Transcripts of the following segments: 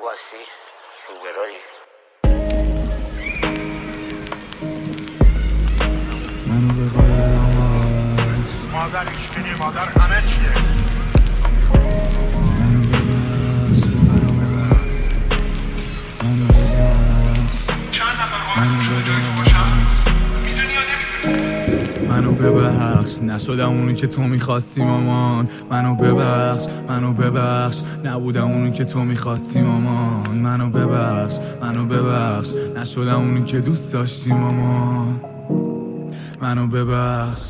خوب هستی؟ روبرایی؟ منو ببخش مادر ایشکنی مادر همه چیه منو ببخش منو ببخش چند نفر منو ببخش میدونی یا نمیدونی؟ منو ببخش نشدم اونی که تو میخواستی مامان منو ببخش نبودم اونی که تو میخواستی مامان منو ببخش نشدم اونی که دوست داشتی مامان منو ببخش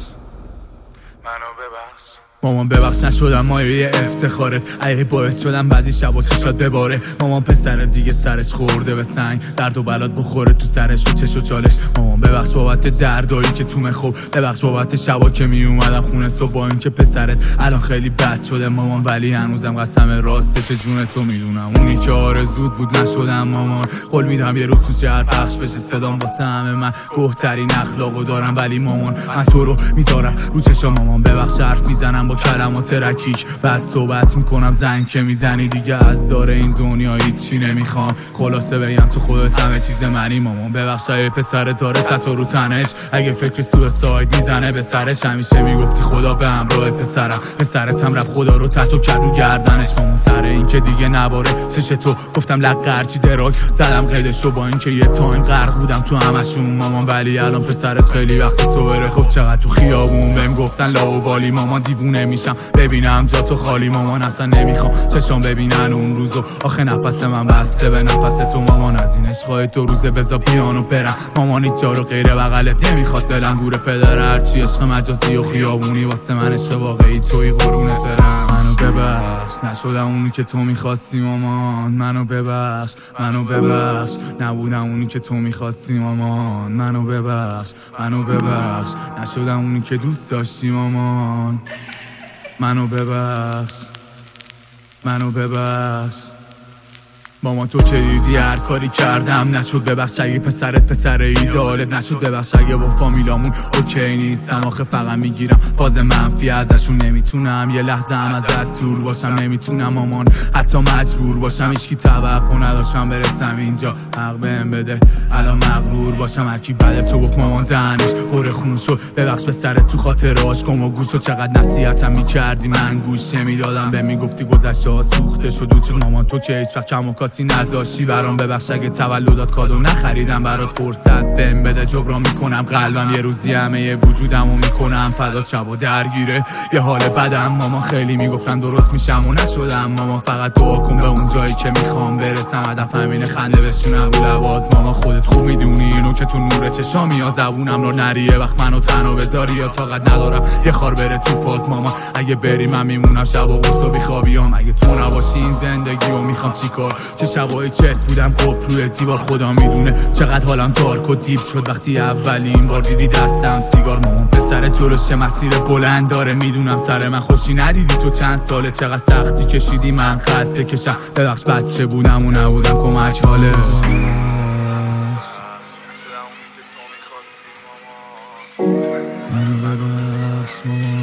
مامان ببخش نشدم مایه افتخارت اگه باعث شدم بعضی شبا چشات بباره مامان پسرت دیگه سرش خورده به سنگ درد و بلات بخوره تو سرش و چش و چالش مامان ببخش بابت دردایی که تو خوب ببخش بابت شبا که می اومدم خونه صبح با این که پسرت الان خیلی بد شده مامان ولی هنوزم قسم راستش جون تو میدونم اونی که آرزود بود نشدم مامان قول میدم یه روز تو شهر پخش بشه صدام واسه همه من بهترین اخلاقو دارم ولی مامان من تو رو میذارم رو چشام مامان ببخش حرف میزنم با کلمات رکیک بعد صحبت میکنم زنگ که میزنی دیگه از دار این دنیا هیچی نمیخوام خلاصه بگم تو خودت همه چیز منی مامان ببخش اگه پسرت داره تتو رو تنش اگه فکر سویساید میزنه به سرش همیشه میگفتی خدا به همراه پسرت هم رفت خدا رو تتو کرد رو گردنش مامان سر این که دیگه نباره چش تو گفتم لق قرچی دراک زدم قیدشو با این که یه تایم غرق بودم تو همشون مامان ولی الان پسرت خیلی وقت صبره خب چقدر تو خیابون بهم گفتن لاوبالی مامان دیوونه میشم ببینم جا تو خالی مامان اصلا نمیخوام چشام ببینن اون روزو آخه نفس من بسته به نفس تو مامان از این عشقای 2 روزه بذار پیانو برم مامان هیچ جا رو غیر بغلت نمیخواد دلم گور پدر هرچی عشق مجازی و خیابونی واسه من عشق واقعی توی قربونت برم منو ببخش نشدم اونی که تو میخواستی مامان منو ببخش نبودم اونی که تو میخواستی مامان منو ببخش نشدم اونی که دوست داشتی مامان منو ببخش مامان تو چه دیدی هر کاری کردم نشد ببخش اگه پسرت پسر ایدالت نشد ببخش اگه با فامیلامون اوکی نیستم آخه فقط میگیرم فاز منفی ازشون نمیتونم یه لحظه هم ازت دور باشم نمیتونم مامان حتی مجبور باشم هیچکی توقع نداشتم برسم اینجا حق بهم بده الان مغرور باشم هرکی بده تو گفت مامان دهنش پر خون شد ببخش پسرت تو خاطرهاش کم و گوش و چقدر نصیحتم میکردی من گوش نمیدادم به میگفتی گذشته ها سوخته شد چون مامان تو که هیچ وقت کم و کاسی نذاشتی برام ببخش اگه تولدات کادو نخریدم برات فرصت بهم بده جبران میکنم قلبم یه روزی همه وجودمو میکنم فدا شبا درگیره یه حال بدم مامان خیلی میگفتن درست میشم و نشدم مامان فقط دعا کن به اون جایی که میخوام برسم هدف همینه خنده بشونم رو لبات مامان خودت خوب میدونی اینو که تو نور چشامی یا زبونم رو نریه وقت منو تنها بذاری یا طاقت ندارم یه خار بره تو پات مامان اگه بری من میمونم شب و قرص و بیخوابیام اگه تو نباشی این زندگیو میخوام چیکار چه شبای چت بودم قفل روی دیوار خدا میدونه چقدر حالم تارک و دیپ شد وقتی اولین بار دیدی دستم سیگار مامان پسرت جلوش مسیر بلند داره میدونم سر من خوشی ندیدی تو چند ساله چقدر سختی کشیدی من خط بکشم ببخش بچه بودم و نبودم کمک حاله منو ببخش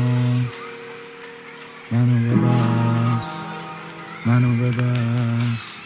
مامان منو ببخش